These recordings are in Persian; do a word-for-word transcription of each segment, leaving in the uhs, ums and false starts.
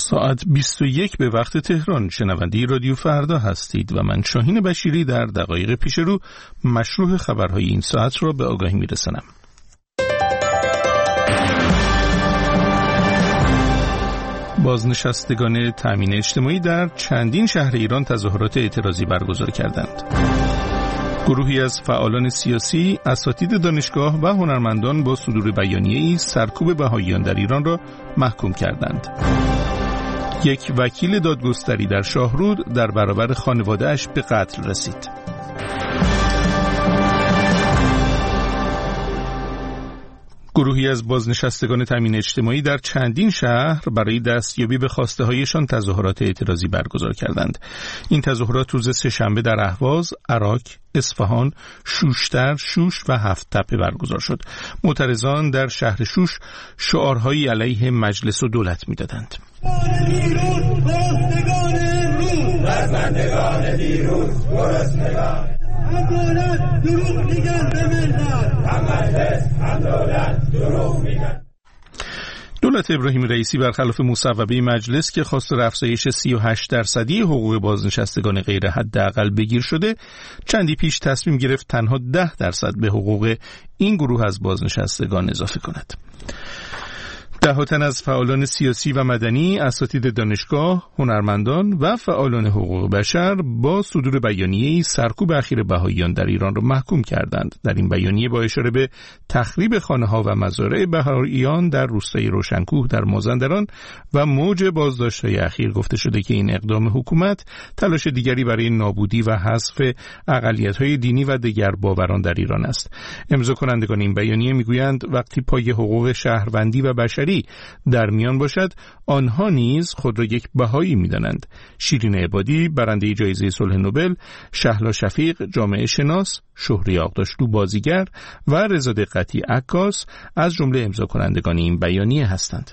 ساعت بیست و یک به وقت تهران. شنونده رادیو فردا هستید و من شاهین بشیری در دقایق پیش رو مشروع خبرهای این ساعت را به آگاهی میرسانم. بازنشستگان تامین اجتماعی در چندین شهر ایران تظاهرات اعتراضی برگزار کردند. گروهی از فعالان سیاسی، اساتید دانشگاه و هنرمندان با صدور بیانیه‌ای سرکوب بهائیان در ایران را محکوم کردند. یک وکیل دادگستری در شاهرود در برابر خانواده‌اش به قتل رسید. گروهی از بازنشستگان تامین اجتماعی در چندین شهر برای دستیابی به خواسته‌هایشان تظاهرات اعتراضی برگزار کردند. این تظاهرات روز سه‌شنبه در اهواز، عراق، اصفهان، شوشتر، شوش و هفت تپه برگزار شد. معترضان در شهر شوش شعارهایی علیه مجلس و دولت می‌دادند. دولت ابراهیم رئیسی برخلاف مصوبه مجلس که خواست افزایش سی و هشت درصدی حقوق بازنشستگان غیر حداقل بگیر شده، چندی پیش تصمیم گرفت تنها ده درصد به حقوق این گروه از بازنشستگان اضافه کند. ده تن از فعالان سیاسی و مدنی، اساتید دانشگاه، هنرمندان و فعالان حقوق بشر با صدور بیانیه‌ای سرکوب اخیر بهائیان در ایران را محکوم کردند. در این بیانیه با اشاره به تخریب خانه‌ها و مزارع بهائیان در روستای روشنکوه در مازندران و موج بازداشت‌های اخیر گفته شده که این اقدام حکومت تلاش دیگری برای نابودی و حذف اقلیت‌های دینی و دیگر باوران در ایران است. امضا کنندگان این بیانیه میگویند وقتی پای حقوق شهروندی و بشری در میان باشد، آنها نیز خود را یک بهایی می‌دانند. شیرین عبادی برنده جایزه صلح نوبل، شهلا شفیق جامعه شناس، شهری آقداشلو بازیگر و رضا دقتی عکاس از جمله امضا کنندگان این بیانیه هستند.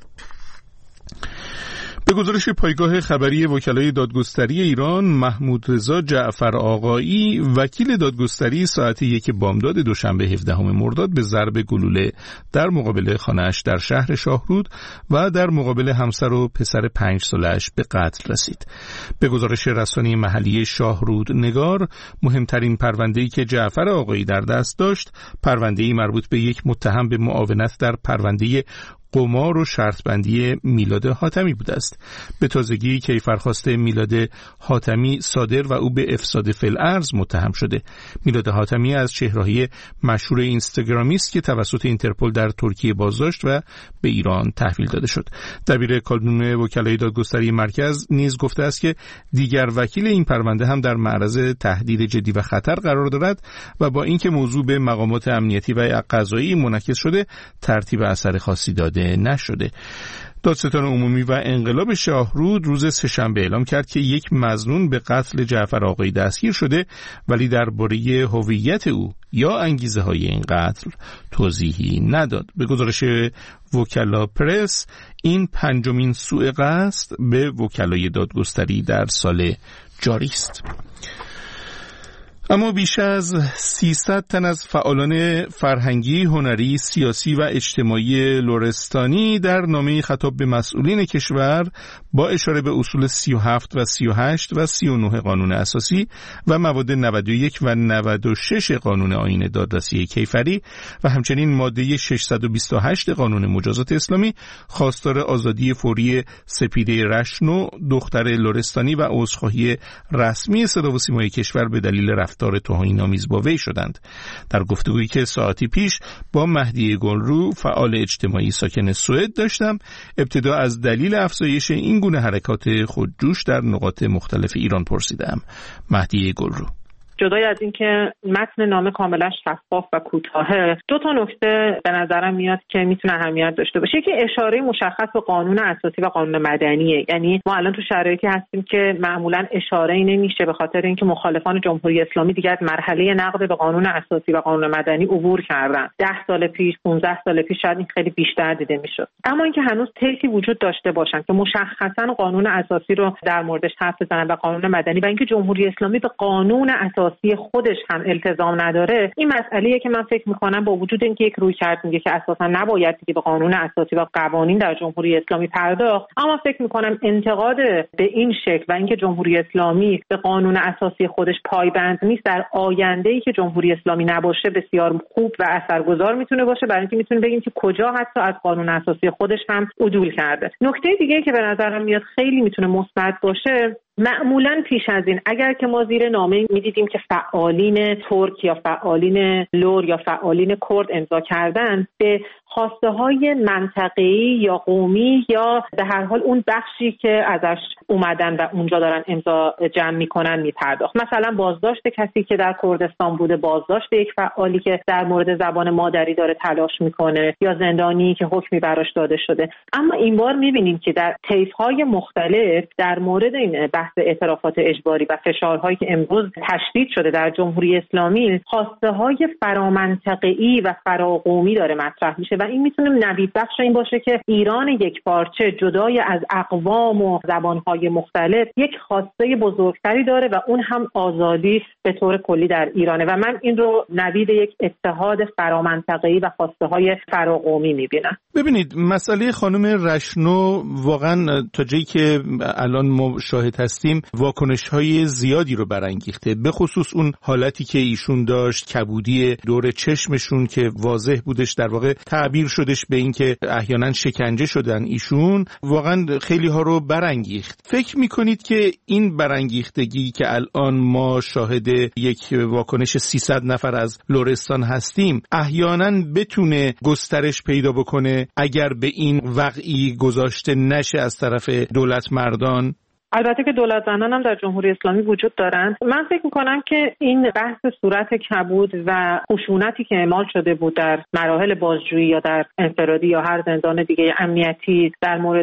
به گزارش پایگاه خبری وکلای دادگستری ایران، محمود رضا جعفر آقایی وکیل دادگستری ساعت یک بامداد دوشنبه هفدهم مرداد به ضرب گلوله در مقابل خانه‌اش در شهر شاهرود و در مقابل همسر و پسر پنج ساله‌اش به قتل رسید. به گزارش رسانه محلی شاهرود نگار، مهمترین پرونده‌ای که جعفر آقایی در دست داشت، پرونده‌ای مربوط به یک متهم به معاونت در پرونده قمار و شرط بندی میلاد حاتمی بوده است. به تازگی کیفرخواست میلاد حاتمی صادر و او به افساد فی الارض متهم شده. میلاد حاتمی از چهره‌های مشهور اینستاگرامی است که توسط اینترپل در ترکیه بازداشت و به ایران تحویل داده شد. دبیر کانون وکلای دادگستری مرکز نیز گفته است که دیگر وکیل این پرونده هم در معرض تهدید جدی و خطر قرار دارد و با اینکه موضوع به مقامات امنیتی و قضایی منعکس شده، ترتیب اثر خاصی داده نشده. دادستان عمومی و انقلاب شاهرود روز سه‌شنبه اعلام کرد که یک مظنون به قتل جعفر آقایی دستگیر شده، ولی درباره هویت او یا انگیزه های این قتل توضیحی نداد. به گزارش وکلا پرس، این پنجمین سوء قصد به وکلای دادگستری در سال جاری است. اما بیش از سیصد تن از فعالان فرهنگی، هنری، سیاسی و اجتماعی لرستانی در نامه خطاب به مسئولین کشور با اشاره به اصول سی و هفت و سی و هشت و سی و نه قانون اساسی و مواد نود و یک و نود و شش قانون آیین دادرسی کیفری و همچنین ماده ششصد و بیست و هشت قانون مجازات اسلامی خواستار آزادی فوری سپیده رشنو، دختر لرستانی و عذرخواهی رسمی صدا و سیمای کشور به دلیل رفتار توهین‌آمیز با وی شدند. در گفتگویی که ساعتی پیش با مهدی گلرو فعال اجتماعی ساکن سوئد داشتم، ابتدا از دلیل افزایش این گونه حرکات خودجوش در نقاط مختلف ایران پرسیدم. مهدی گلرو: جدای از اینکه متن نامه کاملا شفاف و کوتاهه، دو تا نکته به نظرم میاد که میتونه اهمیت داشته باشه. یکی اشاره مشخص به قانون اساسی و قانون مدنیه. یعنی ما الان تو شرایطی هستیم که معمولا اشاره‌ای نمیشه به خاطر اینکه مخالفان جمهوری اسلامی دیگه از مرحله نقد به قانون اساسی و قانون مدنی عبور کردن. ده سال پیش، پانزده سال پیش شاید این خیلی بیشتر دیده میشد. اما اینکه هنوز طیفی وجود داشته باشن که مشخصا قانون اساسی رو در موردش حرف بزنن و قانون مدنی و اینکه جمهوری اسلامی به قانون اساسی اساسی خودش هم التزام نداره، این مسئله‌ایه که من فکر می‌کنم با وجود اینکه یک رویکرد میگه که اساسا نباید دیگه به قانون اساسی و قوانین در جمهوری اسلامی پرداخت، اما فکر می‌کنم انتقاد به این شکل و اینکه جمهوری اسلامی به قانون اساسی خودش پایبند نیست در آینده‌ای که جمهوری اسلامی نباشه بسیار خوب و اثرگذار میتونه باشه، برای اینکه میتونه بگیم که کجا حتی از قانون اساسی خودش هم عدول کرده. نکته دیگه که به نظرم میاد خیلی میتونه مثبت باشه، معمولاً پیش از این اگر که ما زیر نامه می‌دیدیم که فعالین ترک یا فعالین لور یا فعالین کرد امضا کردن، به خواسته‌های منطقه‌ای یا قومی یا به هر حال اون بخشی که ازش اومدن و اونجا دارن امضا جمع می‌کنن می‌پرداخت. مثلا بازداشت کسی که در کردستان بوده، بازداشت یک فعالی که در مورد زبان مادری داره تلاش می‌کنه، یا زندانی که حکمی براش داده شده. اما این بار می‌بینیم که در طیف‌های مختلف در مورد این بحث اعترافات اجباری و فشارهایی که امروز تشدید شده در جمهوری اسلامی، خواسته‌های فرامنطقه‌ای و فراقومی داره مطرح میشه و این میتونه نوید بخش این باشه که ایران یک پارچه جدای از اقوام و زبانهای مختلف یک خواسته بزرگتری داره و اون هم آزادی به طور کلی در ایرانه و من این رو نوید یک اتحاد فرامنطقه‌ای و خواسته‌های فراقومی میبینم. ببینید مسئله خانم رشنو واقعا تا جایی که الان ما شاهد هستیم واکنش‌های زیادی رو برانگیخته، به خصوص اون حالتی که ایشون داشت، کبودی دور چشمشون که واضح بودش، در واقع تعبیر شدش به این که احیانا شکنجه شدن ایشون، واقعا خیلی ها رو برانگیخت. فکر میکنید که این برانگیختگی که الان ما شاهد یک واکنش سیصد نفر از لرستان هستیم احیانا بتونه گسترش پیدا بکنه اگر به این وقعی گذاشته نشه از طرف دولت مردان؟ البته که دولت زنان هم در جمهوری اسلامی وجود دارند. من فکر می‌کنم که این بحث صورت کبود و خشونتی که اعمال شده بود در مراحل بازجویی یا در انفرادی یا هر زندان دیگه امنیتی در مورد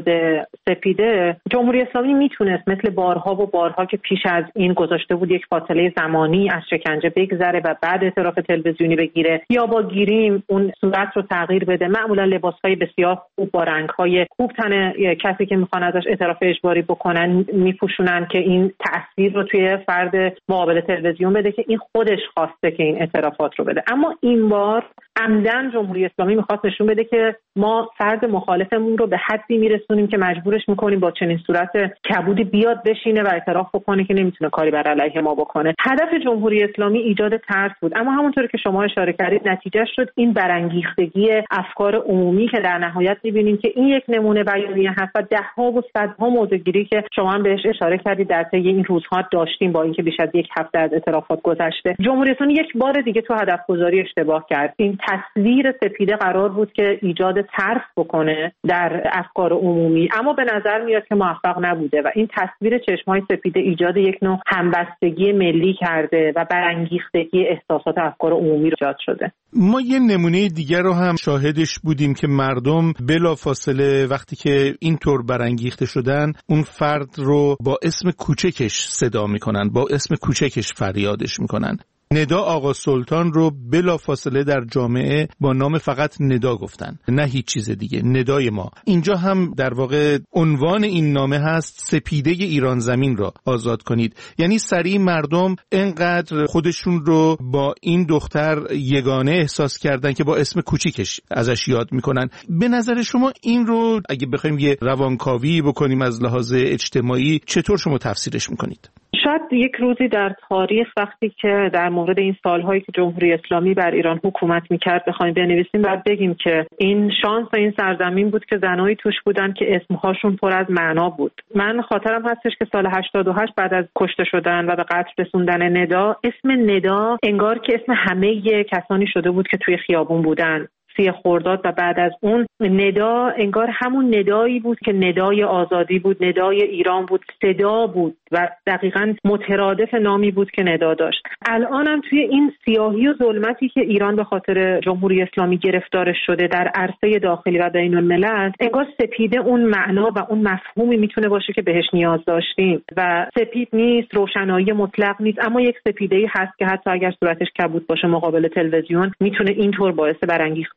سپیده، جمهوری اسلامی میتونست مثل بارها و بارها که پیش از این گذاشته بود یک فاصله زمانی از شکنجه بگذره و بعد اعتراف تلویزیونی بگیره یا با گیریم اون صورت رو تغییر بده. معمولا لباس‌های بسیار خوب با رنگ‌های خوب تن کسی که می‌خوان ازش اعتراف اجباری بکنن میپوشونن که این تأثیر رو توی فرد مقابل تلویزیون بده که این خودش خواسته که این اعترافات رو بده. اما این بار عمدن جمهوری اسلامی میخواست نشون بده که ما فرد مخالفمون رو به حدی میرسونیم که مجبورش میکنیم با چنین صورت کبودی بیاد بشینه و اعتراف بکنه که نمیتونه کاری بر علیه ما بکنه. هدف جمهوری اسلامی ایجاد ترس بود، اما همونطور که شما اشاره کردید نتیجه شد این برانگیختگی افکار عمومی که در نهایت میبینیم که این یک نمونه بیانیه هست و ده‌ها و صدها موضوعگیری که شما هم بهش اشاره کردید در طی این روزها داشتیم با اینکه بیش از یک هفته از اعترافات گذشته. جمهوری اسلامی یک بار دیگه تو هدف گذاری اشتباه کرد. این تصویر سپیده قرار بود که ایجاد ترس بکنه در افکار عمومی، اما به نظر میاد که موفق نبوده و این تصویر چشم‌های سپیده ایجاد یک نوع همبستگی ملی کرده و برانگیختگی احساسات افکار عمومی رو ایجاد شده. ما یه نمونه دیگر رو هم شاهدش بودیم که مردم بلافاصله وقتی که اینطور برانگیخته شدن اون فرد رو با اسم کوچکش صدا میکنن، با اسم کوچکش فریادش میکنن. ندا آقا سلطان رو بلافاصله در جامعه با نام فقط ندا گفتن، نه هیچ چیز دیگه، ندای ما. اینجا هم در واقع عنوان این نامه هست سپیده ایران زمین را آزاد کنید. یعنی سریع مردم انقدر خودشون رو با این دختر یگانه احساس کردن که با اسم کوچیکش ازش یاد میکنن. به نظر شما این رو اگه بخوایم یه روانکاوی بکنیم از لحاظ اجتماعی چطور شما تفسیرش میکنید؟ شاید یک روزی در تاریخ وقتی که در مورد این سالهایی که جمهوری اسلامی بر ایران حکومت میکرد بخوایم بنویسیم بعد بگیم که این شانس این سرزمین بود که زنایی توش بودن که اسمهاشون پر از معنا بود. من خاطرم هستش که سال هشتاد و هشت بعد از کشته شدن و به قتل رسوندن ندا، اسم ندا انگار که اسم همه کسانی شده بود که توی خیابون بودن. سی خرداد و بعد از اون ندا انگار همون ندایی بود که ندای آزادی بود، ندای ایران بود، صدا بود و دقیقاً مترادف نامی بود که ندا داشت. الان هم توی این سیاهی و ظلمتی که ایران به خاطر جمهوری اسلامی گرفتارش شده در عرصه داخلی و بین الملل، انگار سپیده اون معنا و اون مفهومی میتونه باشه که بهش نیاز داشتیم و سپید نیست، روشنایی مطلق نیست، اما یک سپیده‌ای هست که حتی اگر صورتش کبود باشه مقابل تلویزیون میتونه اینطور باعث برانگیختگی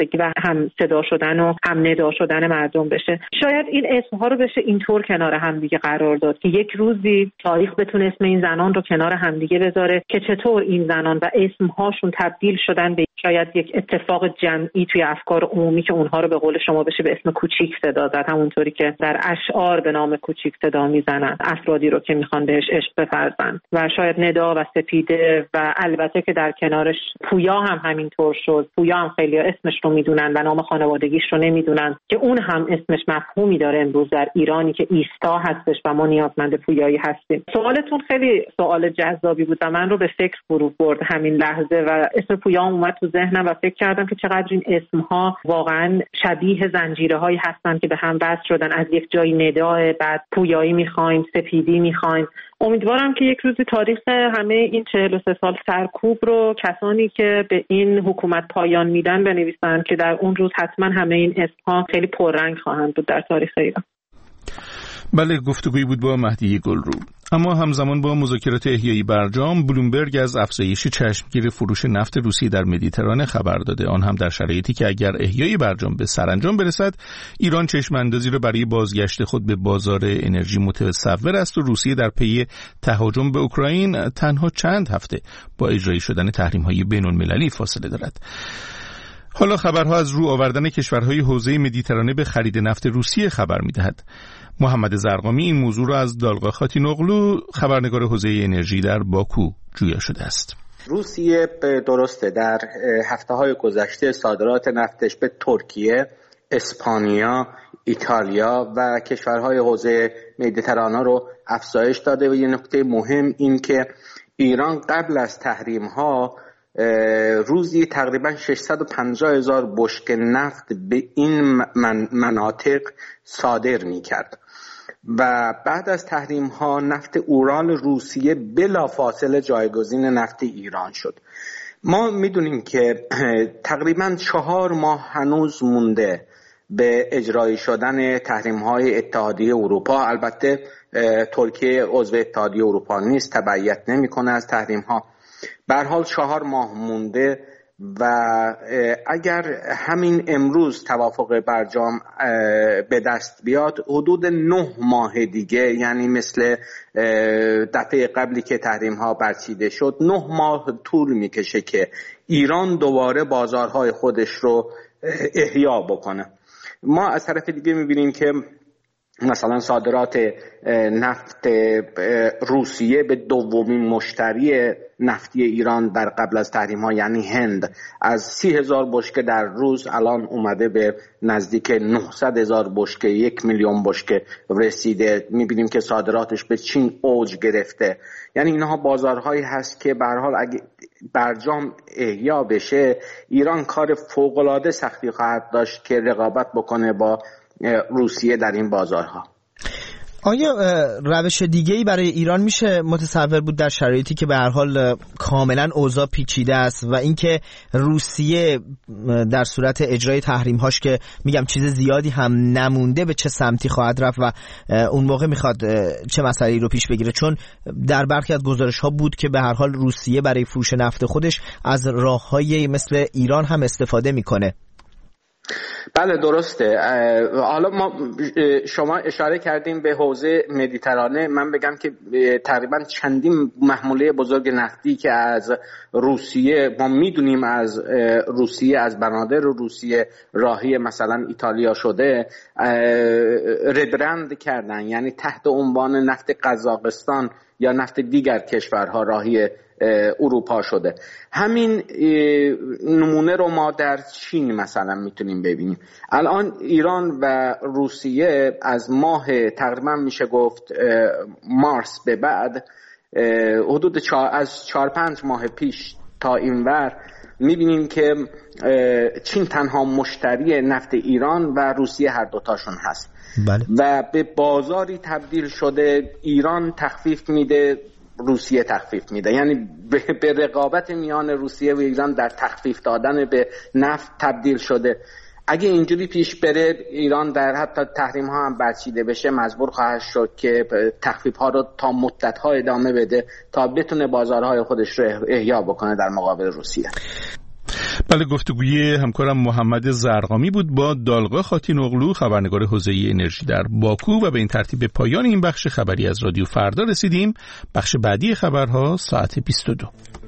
همبستگی و هم صدا شدن و هم ندا شدن مردم بشه. شاید این اسمها رو بشه اینطور کنار همدیگه قرار داد که یک روزی تاریخ بتونه اسم این زنان رو کنار همدیگه بذاره که چطور این زنان و اسمهاشون تبدیل شدن به شاید یک اتفاق جمعی توی افکار عمومی که اونها رو به قول شما بشه به اسم کوچیک صدا زد، همونطوری که در اشعار به نام کوچیک صدا میزنن افرادی رو که میخوان بهش عشق بورزن. و شاید ندا و سپیده و البته که در کنارش پویا هم همینطور شد. پویا هم خیلی اسمش رو میدونن و نام خانوادگیش رو نمیدونن که اون هم اسمش مفهومی داره امروز در ایرانی که ایستا هستش و ما نیازمند پویایی هستیم. سوالتون خیلی سوال جذابی بود و من رو به فکر فرو برد همین لحظه و اسم پویا اومد تو ذهنم و فکر کردم که چقدر این اسمها واقعا شبیه زنجیرهایی هستن که به هم وصل شدن. از یک جایی نداه، بعد پویایی میخوایم، سپیدی میخوایم. امیدوارم که یک روزی تاریخ همه این چهل و سه سال سرکوب رو کسانی که به این حکومت پایان میدن بنویسن که در اون روز حتما همه این اسمها خیلی پررنگ خواهند بود در تاریخ ایران. بله، گفتگویی بود با مهدیه گلرو. اما همزمان با مذاکرات احیای برجام، بلومبرگ از افزایش چشمگیر فروش نفت روسیه در مدیترانه خبر داده، آن هم در شرایطی که اگر احیای برجام به سرانجام برسد، ایران چشم اندازی را برای بازگشت خود به بازار انرژی متصور است و روسیه در پی تهاجم به اوکراین تنها چند هفته با اجرایی شدن تحریم‌های بین‌المللی فاصله دارد. حالا خبرها از رو آوردن کشورهای حوزه مدیترانه به خرید نفت روسیه خبر می‌دهد. محمد زرقامی این موضوع را از دالغا خاتینوغلو، خبرنگار حوزه انرژی در باکو، جویا شده است. روسیه به درسته در هفته‌های گذشته صادرات نفتش به ترکیه، اسپانیا، ایتالیا و کشورهای حوزه مدیترانه رو افزایش داده و یه نکته مهم این که ایران قبل از تحریم‌ها روزی تقریبا ششصد و پنجاه هزار بشکه نفت به این من مناطق صادر می‌کرد و بعد از تحریم ها نفت اورال روسیه بلافاصله جایگزین نفت ایران شد. ما میدونیم که تقریبا چهار ماه هنوز مونده به اجرایی شدن تحریم های اتحادیه اروپا. البته ترکیه عضو اتحادیه اروپا نیست، تبعیت نمیکنه از تحریم ها. به هر حال چهار ماه مونده و اگر همین امروز توافق برجام به دست بیاد، حدود نه ماه دیگه، یعنی مثل دفعه قبلی که تحریم ها برچیده شد، نه ماه طول میکشه که ایران دوباره بازارهای خودش رو احیا بکنه. ما از طرف دیگه میبینیم که مثلا صادرات نفت روسیه به دومین مشتری نفتی ایران در قبل از تحریم ها یعنی هند از سی هزار بشکه در روز الان اومده به نزدیک نهصد هزار بشکه، یک میلیون بشکه رسیده. میبینیم که صادراتش به چین اوج گرفته. یعنی اینها بازارهایی هست که به هر حال اگه برجام احیا بشه، ایران کار فوق‌العاده سختی خواهد داشت که رقابت بکنه با روسیه در این بازارها. آیا روش دیگه‌ای برای ایران میشه متصور بود در شرایطی که به هر حال کاملا اوضاع پیچیده است و اینکه روسیه در صورت اجرای تحریم‌هاش که میگم چیز زیادی هم نمونده به چه سمتی خواهد رفت و اون موقع میخواد چه مسئله‌ای رو پیش بگیره؟ چون در برخی از گزارش‌ها بود که به هر حال روسیه برای فروش نفت خودش از راه‌های مثل ایران هم استفاده میکنه. بله درسته. حالا ما شما اشاره کردیم به حوزه مدیترانه. من بگم که تقریبا چندین محموله بزرگ نفتی که از روسیه ما میدونیم از روسیه از بنادر روسیه راهی مثلا ایتالیا شده ریبرند کردن، یعنی تحت عنوان نفت قزاقستان یا نفت دیگر کشورها راهی اروپا شده. همین نمونه رو ما در چین مثلا میتونیم ببینیم. الان ایران و روسیه از ماه تقریبا میشه گفت مارس به بعد، حدود چار از چهار پنج ماه پیش تا اینور میبینیم که چین تنها مشتری نفت ایران و روسیه هر دوتاشون هست. بله. و به بازاری تبدیل شده. ایران تخفیف میده، روسیه تخفیف میده، یعنی به رقابت میان روسیه و ایران در تخفیف دادن به نفت تبدیل شده. اگه اینجوری پیش بره، ایران در حتی تحریم ها هم برچیده بشه مجبور خواهد شد که تخفیف ها رو تا مدت ها ادامه بده تا بتونه بازارهای خودش رو احیا بکنه در مقابل روسیه. بله، گفتگوی همکارم محمد زرقامی بود با دالقا خاتینوغلو، خبرنگار حوزه انرژی در باکو. و به این ترتیب به پایان این بخش خبری از رادیو فردا رسیدیم. بخش بعدی خبرها ساعت بیست و دو.